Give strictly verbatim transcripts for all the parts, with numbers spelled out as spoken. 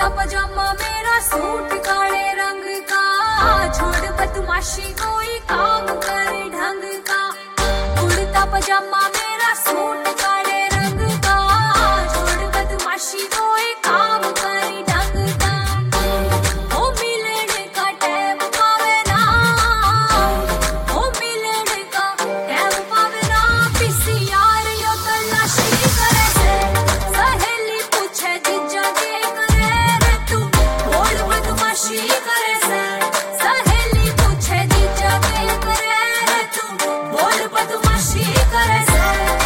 पजामा मेरा सूट काले रंग का, छोड़ बदमाशी कोई काम कर ढंग का। कुर्ता पजामा मेरा सूट काले रंग का, छोड़ बदमाशी कोई काम कर ढंग का। ओ मिलने का टाइम पावे ना, ओ मिलने का टाइम पावे ना, पिसी यार यो तलाशी करे से। सहेली पूछे जीजा के करे रे तू, बोल बदमाशी करे से। सहेली पूछे जीजा के करे रे तू, बोल बदमाशी करे से।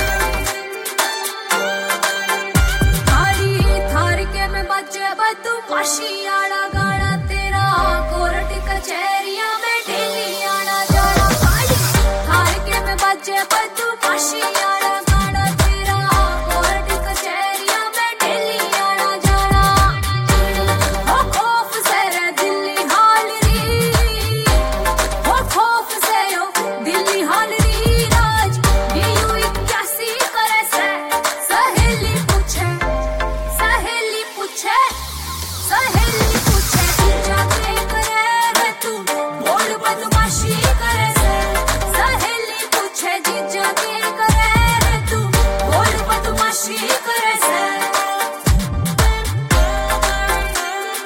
थारी थार के में बजे बदमाशी आड़ा गाना तेरा, कोर्ट कचहरिया में डेली आना जाना। थारी थार के में बजे बदमाशी आड़ा गाना तेरा, कोर्ट कचहरिया में डेली आना जाना। हो खौफ से रे दिल्ली हाल री, हो खौफ से यो दिल्ली हाल री। राज ये यू इक्यासी करे से। सहेली पूछे सहेली पूछे सहेली पूछे जीजा के करे रे तू, बोल बदमाशी करे से। सहेली पूछे जीजा के करे रे तू, बोल बदमाशी करे से।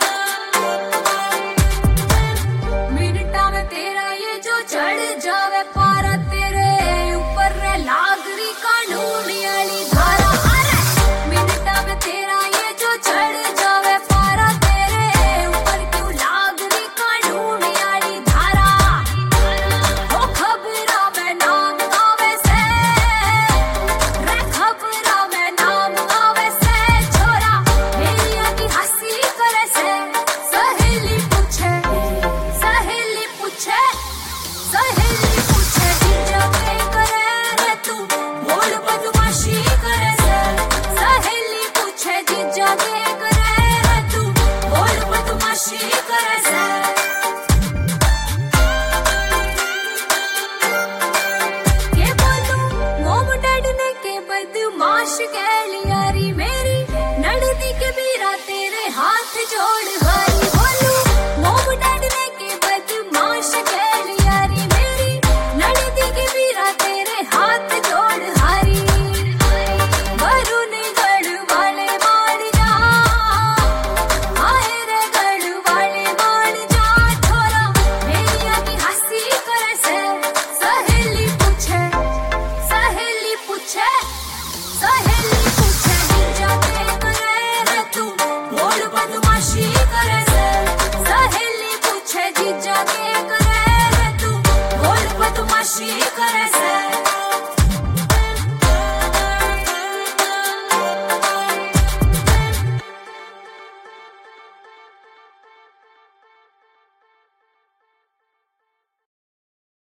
मिनटा में तेरा ये जो चढ़ जावे